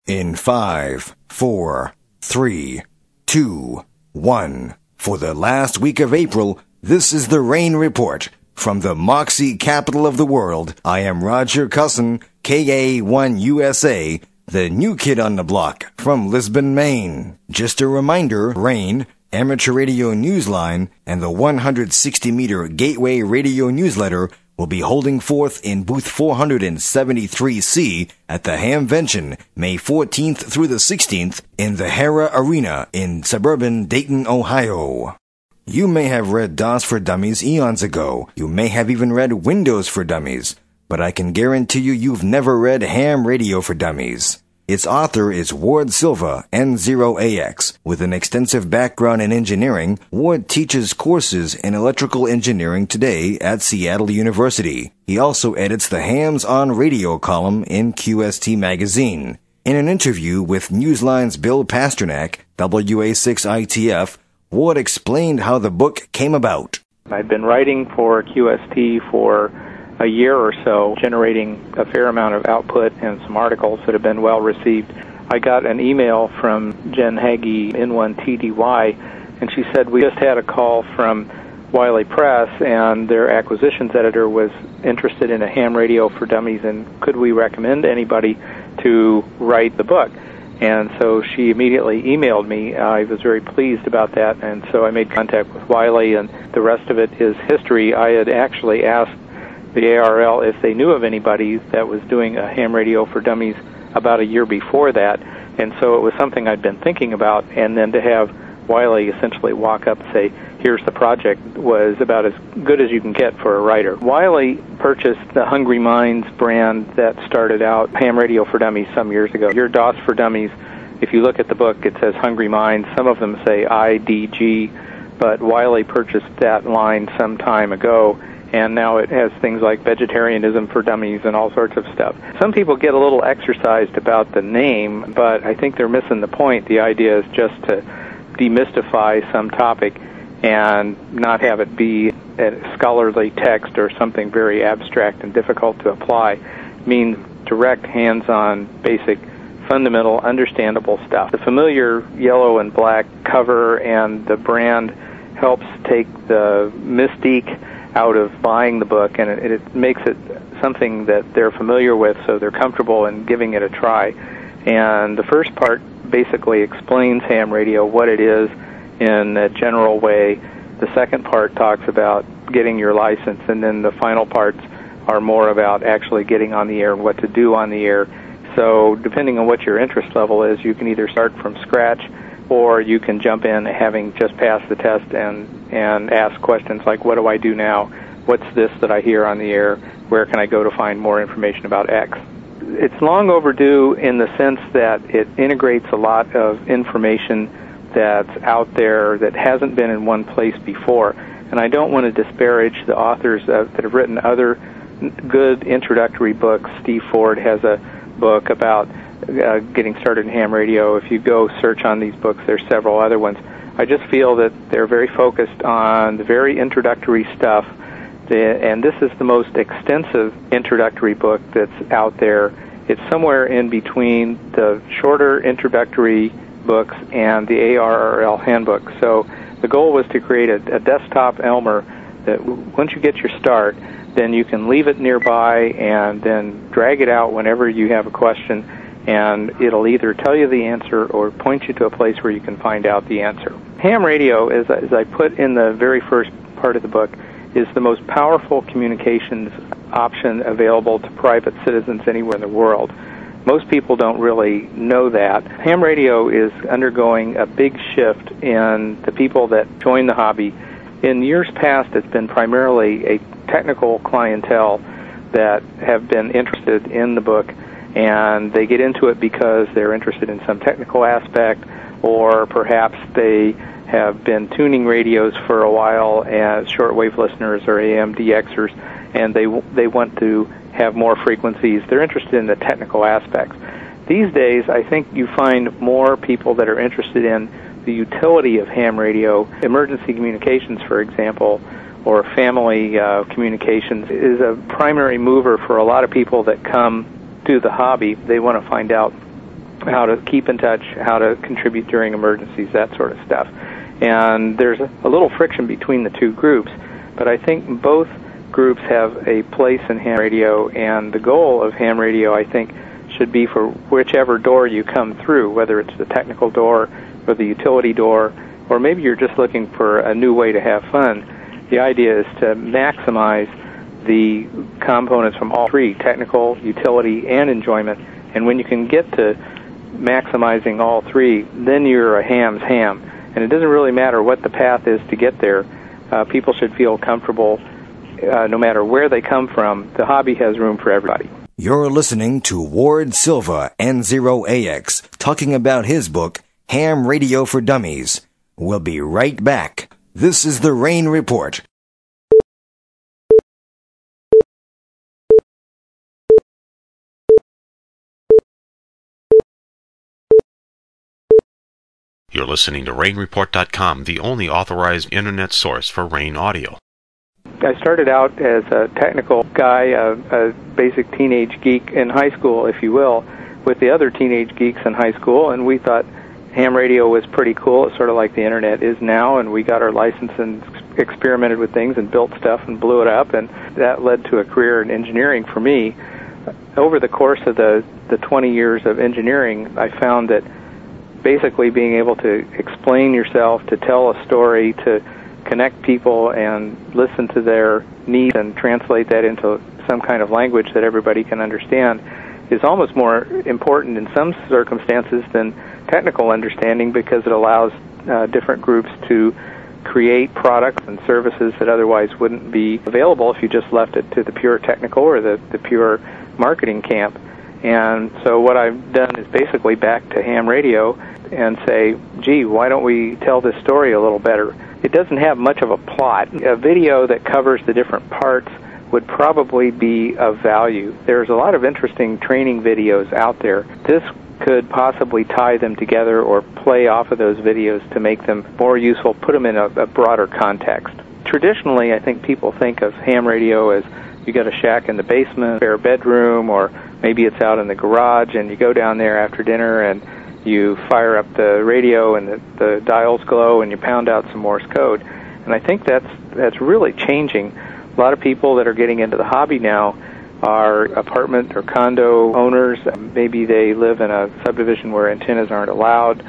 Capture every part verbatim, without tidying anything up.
In five, four, three, two, one. For the last week of April, this is the Rain Report. From the Moxie capital of the world, I am Roger Cusson, K A one U S A, the new kid on the block, from Lisbon, Maine. Just a reminder, Rain, Amateur Radio Newsline, and the one hundred sixty meter Gateway Radio Newsletter will be holding forth in booth four seventy-three C at the Hamvention, May fourteenth through the sixteenth, in the Hara Arena in suburban Dayton, Ohio. You may have read DOS for Dummies eons ago. You may have even read Windows for Dummies. But I can guarantee you you've never read Ham Radio for Dummies. Its author is Ward Silva, N zero A X. With an extensive background in engineering, Ward teaches courses in electrical engineering today at Seattle University. He also edits the Hams on Radio column in Q S T Magazine. In an interview with Newsline's Bill Pasternak, W A six I T F, Ward explained how the book came about. I've been writing for Q S T for a year or so, generating a fair amount of output and some articles that have been well received. I got an email from Jen Hagee, N one T D Y, and she said, we just had a call from Wiley Press, and their acquisitions editor was interested in a ham radio for dummies, and could we recommend anybody to write the book? And so she immediately emailed me. I was very pleased about that, and so I made contact with Wiley, and the rest of it is history. I had actually asked the A R L if they knew of anybody that was doing a ham radio for dummies about a year before that, and so it was something I'd been thinking about, and then to have Wiley essentially walk up and say, here's the project, was about as good as you can get for a writer. Wiley purchased the Hungry Minds brand that started out ham radio for dummies some years ago. Your DOS for Dummies, if you look at the book, it says Hungry Minds. Some of them say I D G, but Wiley purchased that line some time ago, and now it has things like vegetarianism for dummies and all sorts of stuff. Some people get a little exercised about the name, but I think they're missing the point. The idea is just to demystify some topic and not have it be a scholarly text or something very abstract and difficult to apply. It means direct, hands-on, basic, fundamental, understandable stuff. The familiar yellow and black cover and the brand helps take the mystique out of buying the book, and it, it makes it something that they're familiar with, so they're comfortable in giving it a try. And the first part basically explains ham radio, what it is in a general way. The second part talks about getting your license, and then the final parts are more about actually getting on the air and what to do on the air. So depending on what your interest level is, you can either start from scratch or you can jump in having just passed the test and, and ask questions like, what do I do now? What's this that I hear on the air? Where can I go to find more information about X? It's long overdue in the sense that it integrates a lot of information that's out there that hasn't been in one place before. And I don't want to disparage the authors uh, that have written other good introductory books. Steve Ford has a book about uh, getting started in ham radio. If you go search on these books, there's several other ones. I just feel that they're very focused on the very introductory stuff, and this is the most extensive introductory book that's out there. It's somewhere in between the shorter introductory books and the A R R L handbook. So the goal was to create a, a desktop Elmer that w- once you get your start, then you can leave it nearby and then drag it out whenever you have a question, and it'll either tell you the answer or point you to a place where you can find out the answer. Ham radio, as, as I put in the very first part of the book, is the most powerful communications option available to private citizens anywhere in the world. Most people don't really know that. Ham radio is undergoing a big shift in the people that join the hobby. In years past, it's been primarily a technical clientele that have been interested in the book, and they get into it because they're interested in some technical aspect, or perhaps they have been tuning radios for a while as shortwave listeners or A M D Xers, and they they want to have more frequencies. They're interested in the technical aspects. These days, I think you find more people that are interested in the utility of ham radio. Emergency communications, for example, or family uh, communications is a primary mover for a lot of people that come to the hobby. They want to find out how to keep in touch, how to contribute during emergencies, that sort of stuff. And there's a little friction between the two groups, but I think both groups have a place in ham radio, and the goal of ham radio, I think, should be for whichever door you come through, whether it's the technical door or the utility door, or maybe you're just looking for a new way to have fun. The idea is to maximize the components from all three, technical, utility, and enjoyment. And when you can get to maximizing all three, then you're a ham's ham. And it doesn't really matter what the path is to get there. Uh, people should feel comfortable uh, no matter where they come from. The hobby has room for everybody. You're listening to Ward Silva, N zero A X, talking about his book, Ham Radio for Dummies. We'll be right back. This is the Rain Report. You're listening to Rain Report dot com, the only authorized internet source for Rain audio. I started out as a technical guy, a, a basic teenage geek in high school, if you will, with the other teenage geeks in high school, and we thought ham radio was pretty cool. It's sort of like the internet is now, and we got our license and experimented with things and built stuff and blew it up, and that led to a career in engineering for me. Over the course of the, the twenty years of engineering, I found that basically being able to explain yourself, to tell a story, to connect people and listen to their needs and translate that into some kind of language that everybody can understand is almost more important in some circumstances than technical understanding, because it allows uh, different groups to create products and services that otherwise wouldn't be available if you just left it to the pure technical or the, the pure marketing camp. And so what I've done is basically back to ham radio and say, gee, why don't we tell this story a little better? It doesn't have much of a plot. A video that covers the different parts would probably be of value. There's a lot of interesting training videos out there. This could possibly tie them together or play off of those videos to make them more useful, put them in a, a broader context. Traditionally, I think people think of ham radio as you got a shack in the basement, spare bedroom, or maybe it's out in the garage, and you go down there after dinner and you fire up the radio and the, the dials glow and you pound out some Morse code. And I think that's that's really changing. A lot of people that are getting into the hobby now are apartment or condo owners. Maybe they live in a subdivision where antennas aren't allowed.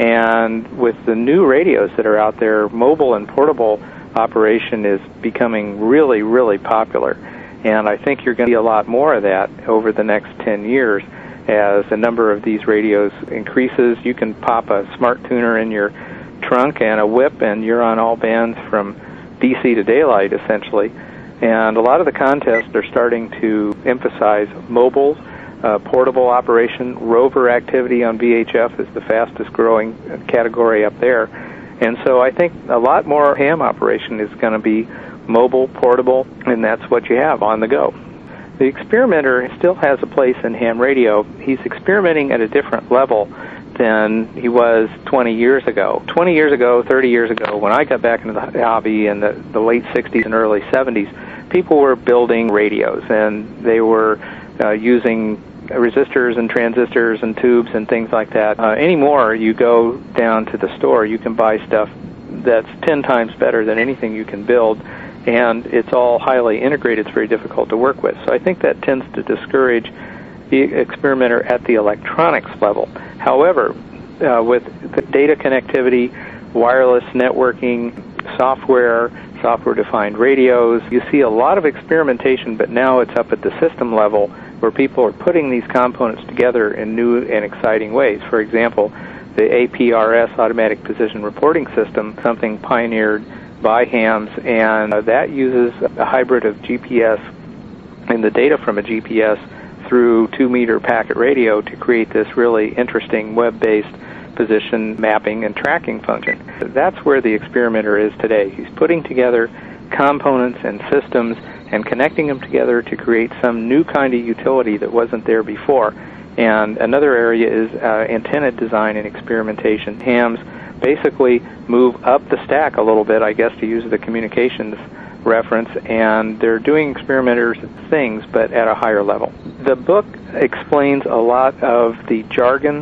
And with the new radios that are out there, mobile and portable operation is becoming really, really popular. And I think you're going to see a lot more of that over the next ten years as the number of these radios increases. You can pop a smart tuner in your trunk and a whip, and you're on all bands from D C to daylight, essentially. And a lot of the contests are starting to emphasize mobile, uh, portable operation. Rover activity on V H F is the fastest growing category up there. And so I think a lot more ham operation is going to be mobile, portable, and that's what you have on the go. The experimenter still has a place in ham radio. He's experimenting at a different level than he was twenty years ago. twenty years ago, thirty years ago, when I got back into the hobby in the, the late sixties and early seventies, people were building radios, and they were uh, using resistors and transistors and tubes and things like that. Uh, anymore, you go down to the store, you can buy stuff that's ten times better than anything you can build, and it's all highly integrated. It's very difficult to work with. So I think that tends to discourage the experimenter at the electronics level. However, uh, with the data connectivity, wireless networking, software, software-defined radios, you see a lot of experimentation, but now it's up at the system level where people are putting these components together in new and exciting ways. For example, the A P R S, Automatic Position Reporting System, something pioneered by hams, and uh, that uses a hybrid of G P S and the data from a G P S through two-meter packet radio to create this really interesting web-based position mapping and tracking function. That's where the experimenter is today. He's putting together components and systems and connecting them together to create some new kind of utility that wasn't there before. And another area is uh, antenna design and experimentation. Hams basically move up the stack a little bit, I guess, to use the communications reference, and they're doing experimenters things, but at a higher level. The book explains a lot of the jargon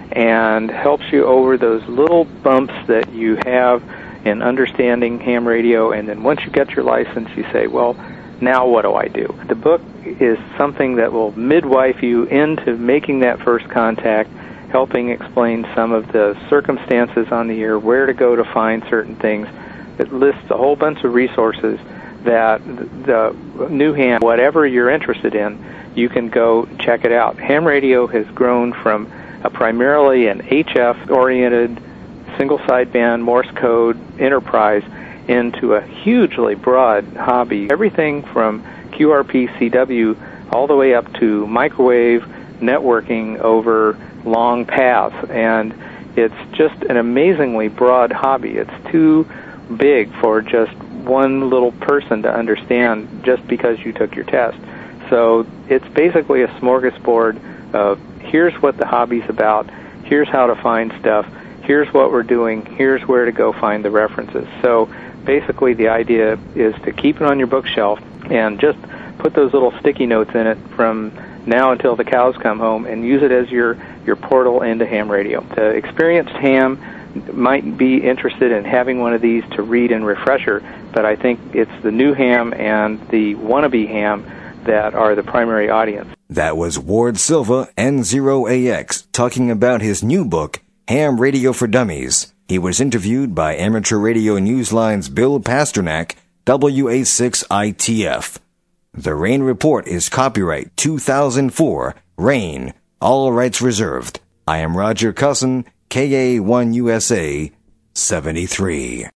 and helps you over those little bumps that you have in understanding ham radio. And then once you get your license, you say, well, now what do I do? The book is something that will midwife you into making that first contact, helping explain some of the circumstances on the air, where to go to find certain things. It lists a whole bunch of resources that the new ham, whatever you're interested in, you can go check it out. Ham radio has grown from a primarily an H F-oriented single sideband Morse code enterprise into a hugely broad hobby. Everything from Q R P C W all the way up to microwave networking over long paths. And it's just an amazingly broad hobby. It's too big for just one little person to understand just because you took your test. So it's basically a smorgasbord of here's what the hobby's about, here's how to find stuff, here's what we're doing, here's where to go find the references. So basically the idea is to keep it on your bookshelf and just put those little sticky notes in it from now until the cows come home and use it as your, your portal into ham radio. The experienced ham might be interested in having one of these to read in Refresher, but I think it's the new ham and the wannabe ham that are the primary audience. That was Ward Silva, N zero A X, talking about his new book, Ham Radio for Dummies. He was interviewed by Amateur Radio Newsline's Bill Pasternak, W A six I T F. The Rain Report is copyright two thousand four, Rain, all rights reserved. I am Roger Cussin, K A one U S A seventy-three.